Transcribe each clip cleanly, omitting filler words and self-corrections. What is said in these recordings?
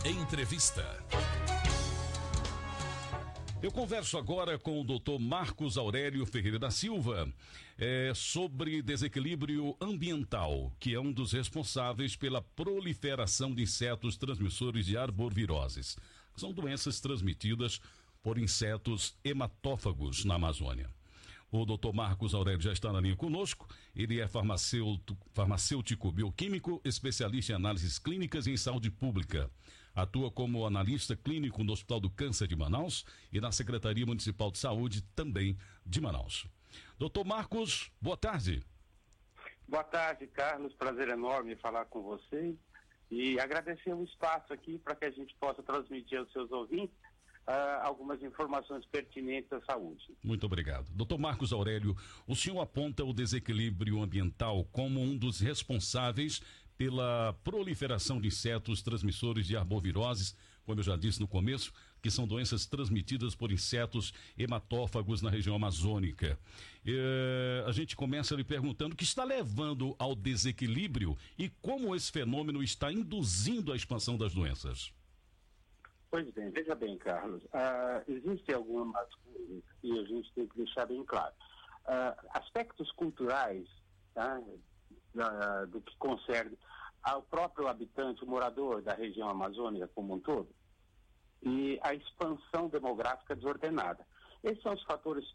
Entrevista. Eu converso agora com o Dr. Marcos Aurélio Ferreira da Silva sobre desequilíbrio ambiental, que é um dos responsáveis pela proliferação de insetos transmissores de arboviroses. São doenças transmitidas por insetos hematófagos na Amazônia. O Dr. Marcos Aurélio já está na linha conosco. Ele é farmacêutico bioquímico, especialista em análises clínicas e em saúde pública. Atua como analista clínico no Hospital do Câncer de Manaus e na Secretaria Municipal de Saúde também de Manaus. Dr. Marcos, boa tarde. Boa tarde, Carlos. Prazer enorme falar com você e agradecer o espaço aqui para que a gente possa transmitir aos seus ouvintes algumas informações pertinentes à saúde. Muito obrigado. Dr. Marcos Aurélio, o senhor aponta o desequilíbrio ambiental como um dos responsáveis pela proliferação de insetos transmissores de arboviroses, como eu já disse no começo, que são doenças transmitidas por insetos hematófagos na região amazônica. A gente começa lhe perguntando o que está levando ao desequilíbrio e como esse fenômeno está induzindo a expansão das doenças. Pois bem, veja bem, Carlos, existem algumas coisas que a gente tem que deixar bem claro. Aspectos culturais, tá, do que concerne ao próprio habitante, o morador da região amazônica como um todo, e a expansão demográfica desordenada. Esses são os fatores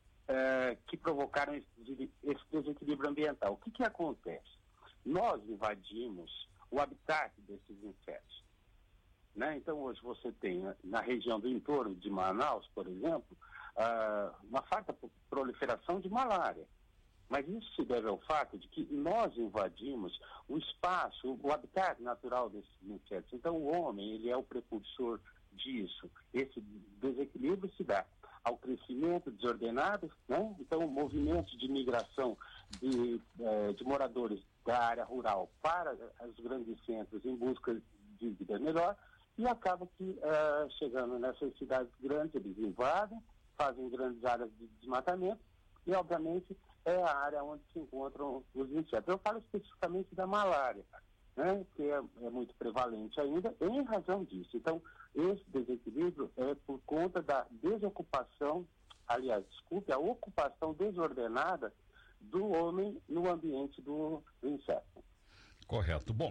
que provocaram esse desequilíbrio ambiental. O que acontece? Nós invadimos o habitat desses insetos. Né? Então, hoje você tem, na região do entorno de Manaus, por exemplo, uma farta proliferação de malária. Mas isso se deve ao fato de que nós invadimos o espaço, o habitat natural desses insetos. Então, o homem, ele é o precursor disso. Esse desequilíbrio se dá ao crescimento desordenado, né? Então, o movimento de migração de moradores da área rural para os grandes centros em busca de vida melhor. E acaba que, chegando nessas cidades grandes, eles invadem, fazem grandes áreas de desmatamento e, obviamente, é a área onde se encontram os insetos. Eu falo especificamente da malária, né, que é muito prevalente ainda, em razão disso. Então, esse desequilíbrio é por conta da desocupação, a ocupação desordenada do homem no ambiente do inseto. Correto. Bom,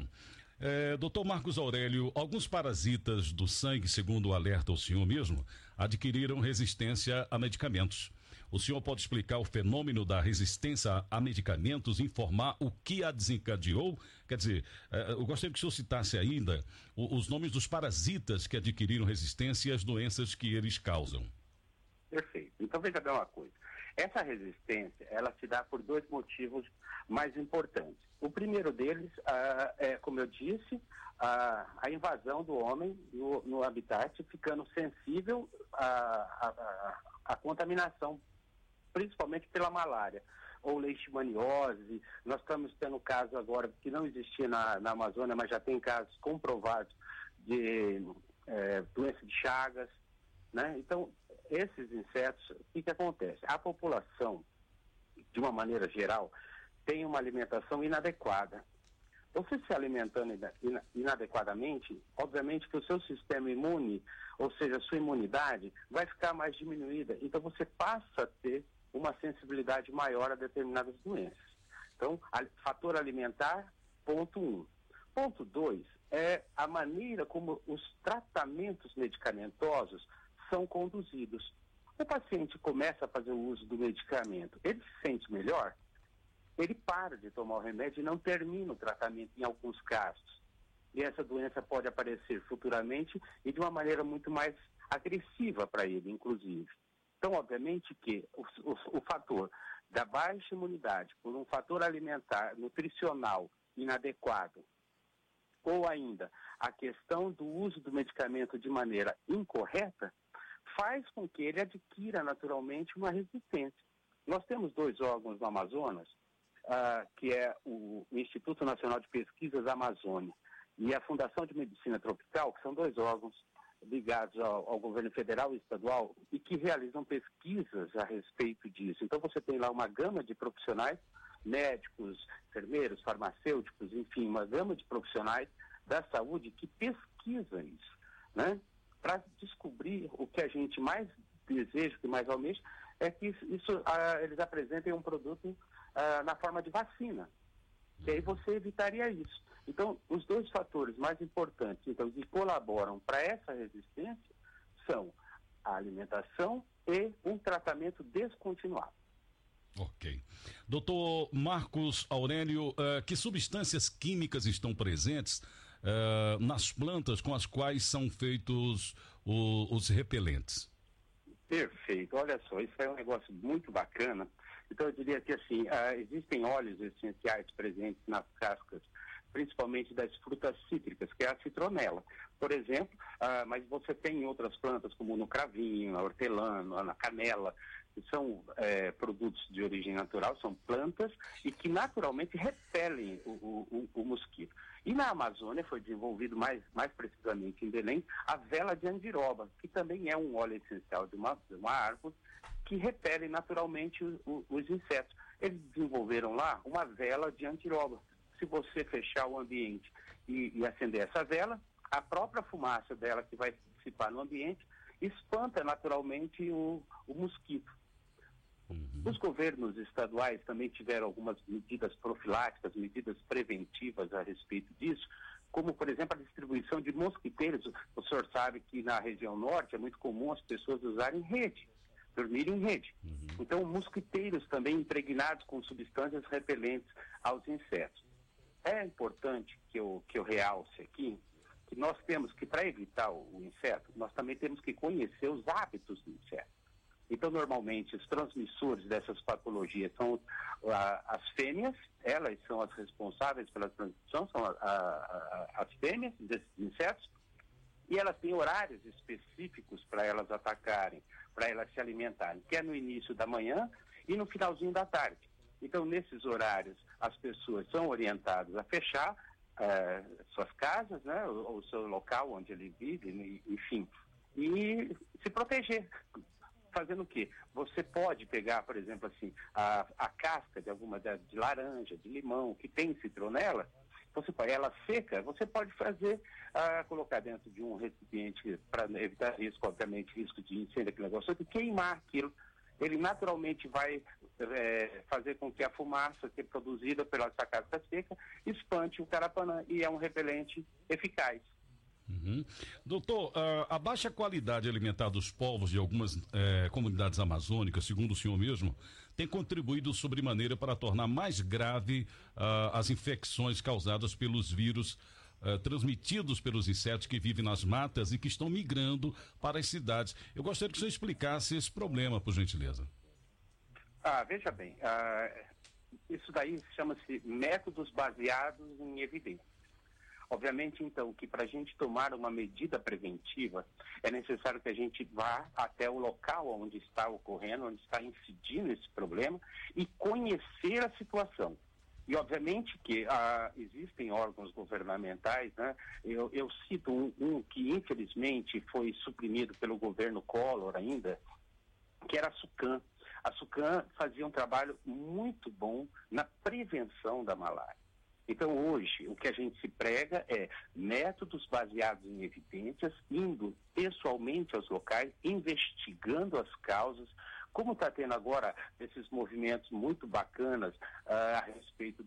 Dr. Marcos Aurélio, alguns parasitas do sangue, segundo o alerta o senhor mesmo, adquiriram resistência a medicamentos. O senhor pode explicar o fenômeno da resistência a medicamentos, informar o que a desencadeou? Quer dizer, eu gostaria que o senhor citasse ainda os nomes dos parasitas que adquiriram resistência e as doenças que eles causam. Perfeito. Então, veja bem uma coisa. Essa resistência, ela se dá por dois motivos mais importantes. O primeiro deles é, como eu disse, a invasão do homem no habitat, ficando sensível à contaminação, principalmente pela malária ou leishmaniose. Nós estamos tendo caso agora que não existia na Amazônia, mas já tem casos comprovados de doença de Chagas, né? Então, esses insetos, o que acontece? A população, de uma maneira geral, tem uma alimentação inadequada. Você se alimentando inadequadamente, obviamente que o seu sistema imune, ou seja, a sua imunidade, vai ficar mais diminuída. Então você passa a ter uma sensibilidade maior a determinadas doenças. Então, fator alimentar, ponto 1. Ponto 2 é a maneira como os tratamentos medicamentosos são conduzidos. O paciente começa a fazer o uso do medicamento, ele se sente melhor, ele para de tomar o remédio e não termina o tratamento em alguns casos. E essa doença pode aparecer futuramente e de uma maneira muito mais agressiva para ele, inclusive. Então, obviamente que o fator da baixa imunidade por um fator alimentar, nutricional inadequado, ou ainda a questão do uso do medicamento de maneira incorreta, faz com que ele adquira naturalmente uma resistência. Nós temos 2 órgãos no Amazonas, que é o Instituto Nacional de Pesquisas Amazônia e a Fundação de Medicina Tropical, que são 2 órgãos ligados ao governo federal e estadual e que realizam pesquisas a respeito disso. Então você tem lá uma gama de profissionais, médicos, enfermeiros, farmacêuticos, enfim, uma gama de profissionais da saúde que pesquisam pesquisa isso, né? Para descobrir o que a gente mais deseja, que mais almeja, é que eles apresentem um produto na forma de vacina. E aí você evitaria isso. Então, os dois fatores mais importantes, então, que colaboram para essa resistência são a alimentação e um tratamento descontinuado. Ok. Doutor Marcos Aurélio, que substâncias químicas estão presentes nas plantas com as quais são feitos os repelentes? Perfeito. Olha só, isso é um negócio muito bacana. Então, eu diria que, assim, existem óleos essenciais presentes nas cascas, principalmente das frutas cítricas, que é a citronela, por exemplo, mas você tem em outras plantas, como no cravinho, na hortelã, na canela, que são produtos de origem natural, são plantas e que naturalmente repelem o mosquito. E na Amazônia foi desenvolvido mais precisamente em Belém, a vela de andiroba, que também é um óleo essencial de uma árvore que repele naturalmente os insetos. Eles desenvolveram lá uma vela de andiroba. Se você fechar o ambiente e acender essa vela, a própria fumaça dela que vai se dissipar no ambiente espanta naturalmente o mosquito. Os governos estaduais também tiveram algumas medidas profiláticas, medidas preventivas a respeito disso, como, por exemplo, a distribuição de mosquiteiros. O senhor sabe que na região norte é muito comum as pessoas usarem rede, dormirem em rede. Então, mosquiteiros também impregnados com substâncias repelentes aos insetos. É importante que eu realce aqui que nós temos que, para evitar o inseto, nós também temos que conhecer os hábitos do inseto. Então, normalmente, os transmissores dessas patologias são as fêmeas, elas são as responsáveis pela transmissão, são as fêmeas desses insetos, e elas têm horários específicos para elas atacarem, para elas se alimentarem, que é no início da manhã e no finalzinho da tarde. Então, nesses horários, as pessoas são orientadas a fechar suas casas, né, o seu local onde ele vive, enfim, e se proteger. Fazendo o quê? Você pode pegar, por exemplo, assim, a casca de de laranja, de limão, que tem citronela, ela seca, você pode colocar dentro de um recipiente para evitar risco, obviamente, risco de incêndio, aquele negócio, de queimar aquilo. Ele naturalmente vai fazer com que a fumaça que é produzida pela essa casca seca espante o carapanã e é um repelente eficaz. Doutor, a baixa qualidade alimentar dos povos de algumas comunidades amazônicas, segundo o senhor mesmo, tem contribuído sobremaneira para tornar mais grave as infecções causadas pelos vírus transmitidos pelos insetos que vivem nas matas e que estão migrando para as cidades. Eu gostaria que o senhor explicasse esse problema, por gentileza. Veja bem, isso daí chama-se métodos baseados em evidência. Obviamente, então, que para a gente tomar uma medida preventiva, é necessário que a gente vá até o local onde está ocorrendo, onde está incidindo esse problema e conhecer a situação. E, obviamente, que existem órgãos governamentais, né? Eu cito um que, infelizmente, foi suprimido pelo governo Collor ainda, que era a SUCAM. A SUCAM fazia um trabalho muito bom na prevenção da malária. Então, hoje, o que a gente se prega é métodos baseados em evidências, indo pessoalmente aos locais, investigando as causas, como está tendo agora esses movimentos muito bacanas a respeito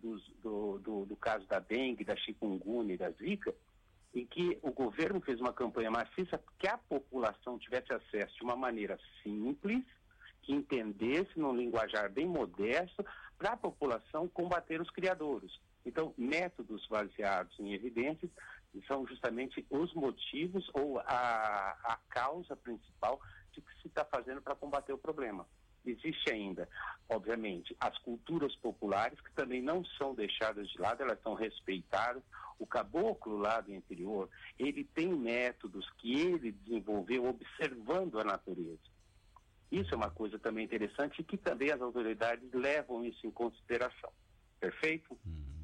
do caso da dengue, da chikungunya e da zika, em que o governo fez uma campanha maciça que a população tivesse acesso de uma maneira simples, que entendesse num linguajar bem modesto, para a população combater os criadouros. Então, métodos baseados em evidências são justamente os motivos ou a causa principal de que se está fazendo para combater o problema. Existe ainda, obviamente, as culturas populares que também não são deixadas de lado, elas são respeitadas. O caboclo lá do interior, ele tem métodos que ele desenvolveu observando a natureza. Isso é uma coisa também interessante e que também as autoridades levam isso em consideração. Perfeito?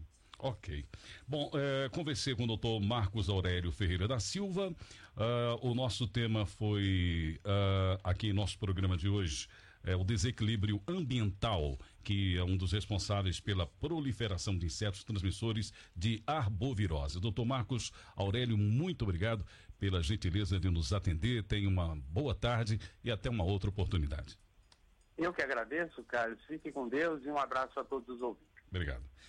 Ok. Bom, conversei com o doutor Marcos Aurélio Ferreira da Silva. O nosso tema foi, aqui em nosso programa de hoje, o desequilíbrio ambiental, que é um dos responsáveis pela proliferação de insetos transmissores de arbovirose. Doutor Marcos Aurélio, muito obrigado pela gentileza de nos atender. Tenha uma boa tarde e até uma outra oportunidade. Eu que agradeço, Carlos. Fique com Deus e um abraço a todos os ouvintes. Obrigado.